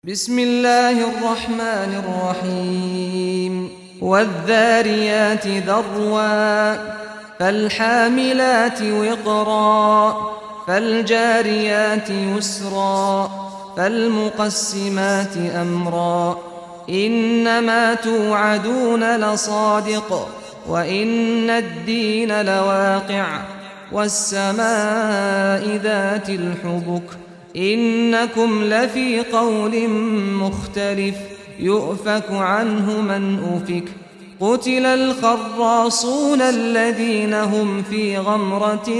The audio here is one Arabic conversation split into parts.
بسم الله الرحمن الرحيم والذاريات ذروا فالحاملات وقرا فالجاريات يسرا فالمقسمات أمرا إنما توعدون لصادق وإن الدين لواقع والسماء ذات الحبك إنكم لفي قول مختلف يؤفك عنه من أفك قتل الخراصون الذين هم في غمرة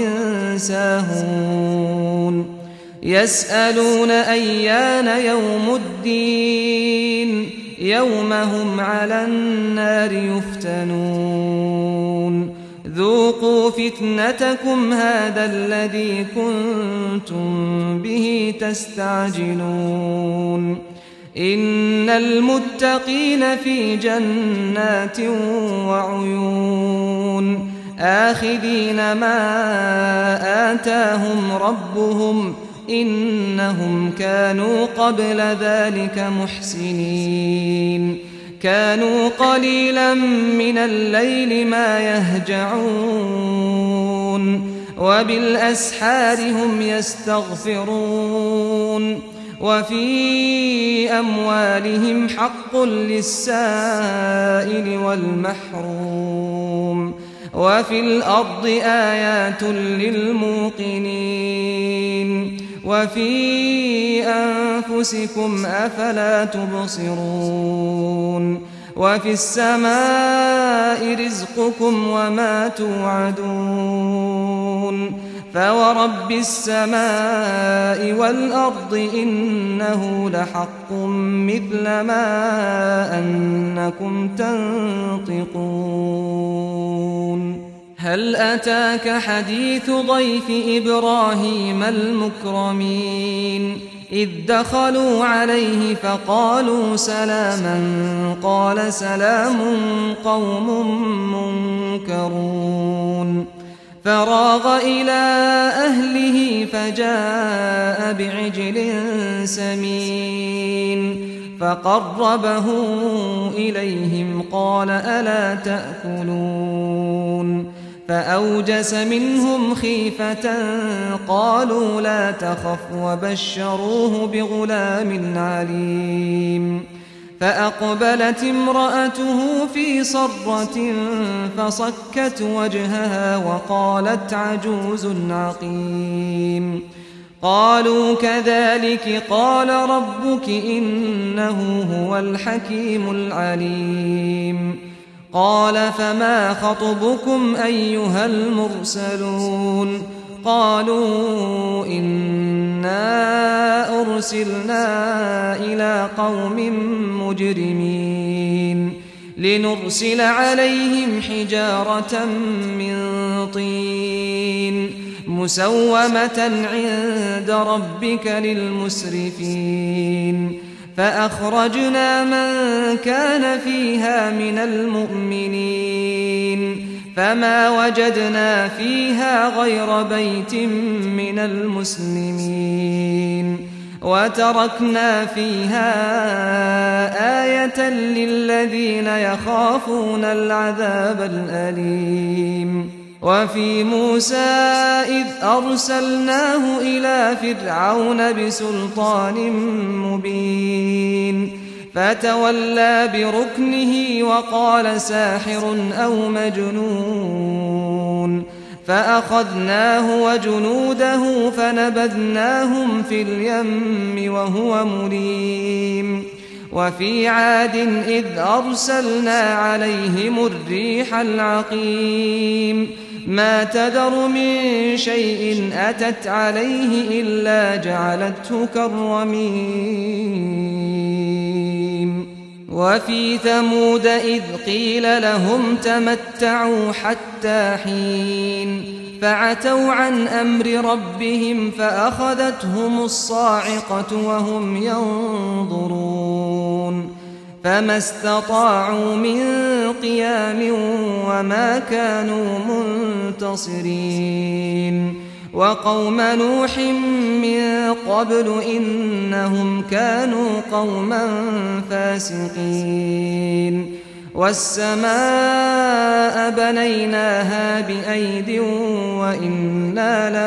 ساهون يسألون أيان يوم الدين يوم هم على النار يفتنون ذوقوا فتنتكم هذا الذي كنتم به تستعجلون إن المتقين في جنات وعيون آخذين ما آتاهم ربهم إنهم كانوا قبل ذلك محسنين كانوا قليلا من الليل ما يهجعون وبالأسحار هم يستغفرون وفي أموالهم حق للسائل والمحروم وفي الأرض آيات للموقنين وفي أنفسكم أفلا تبصرون وفي السماء رزقكم وما توعدون فورب السماء والأرض إنه لحق مثل ما أنكم تنطقون هل أتاك حديث ضيف إبراهيم المكرمين إذ دخلوا عليه فقالوا سلاما قال سلام قوم منكرون فراغ إلى أهله فجاء بعجل سمين فقربه إليهم قال ألا تأكلون فأوجس منهم خيفة قالوا لا تخف وبشروه بغلام عليم فأقبلت امرأته في صرة فصكت وجهها وقالت عجوز عقيم قالوا كذلك قال ربك إنه هو الحكيم العليم قال فما خطبكم أيها المرسلون قالوا إنا أرسلنا إلى قوم مجرمين لنرسل عليهم حجارة من طين مسومة عند ربك للمسرفين فأخرجنا من كان فيها من المؤمنين فما وجدنا فيها غير بيت من المسلمين وتركنا فيها آية للذين يخافون العذاب الأليم وفي موسى إذ أرسلناه إلى فرعون بسلطان مبين فتولى بركنه وقال ساحر أو مجنون فأخذناه وجنوده فنبذناهم في اليم وهو مليم وفي عاد إذ أرسلنا عليهم الريح العقيم ما تذر من شيء أتت عليه إلا جعلته كالرميم وفي ثمود إذ قيل لهم تمتعوا حتى حين فعتوا عن أمر ربهم فأخذتهم الصاعقة وهم ينظرون فما استطاعوا من قيام وما كانوا منتصرين وقوم نوح من قبل إنهم كانوا قوما فاسقين والسماء بنيناها بأيد وإنا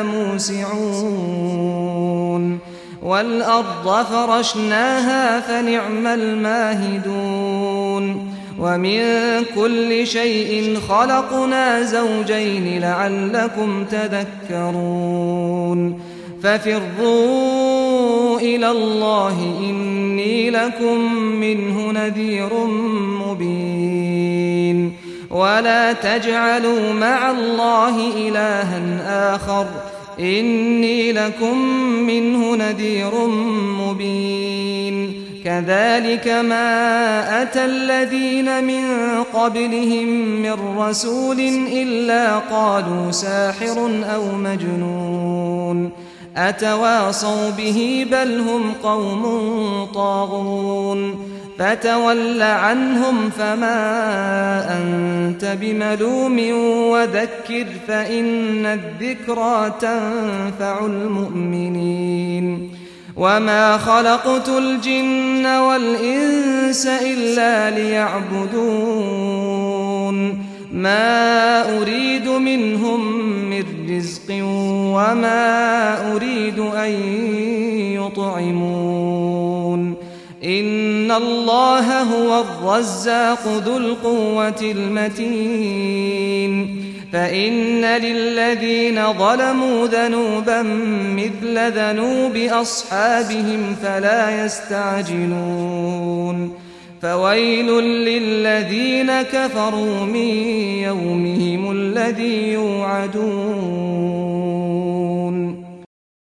لموسعون والأرض فرشناها فنعم الماهدون ومن كل شيء خلقنا زوجين لعلكم تذكرون ففروا إلى الله إني لكم منه نذير مبين ولا تجعلوا مع الله إلها آخر إني لكم منه نذير مبين كذلك ما أتى الذين من قبلهم من رسول إلا قالوا ساحر أو مجنون أتواصوا به بل هم قوم طاغون فتول عنهم فما أنت بملوم وذكر فإن الذكرى تنفع المؤمنين وما خلقت الجن والإنس إلا ليعبدون ما أريد منهم من رزق وما أريد أن يطعمون إن الله هو الرزاق ذو القوة المتين فإن للذين ظلموا ذنوبا مثل ذنوب أصحابهم فلا يستعجلون فويل للذين كفروا من يومهم الذي يوعدون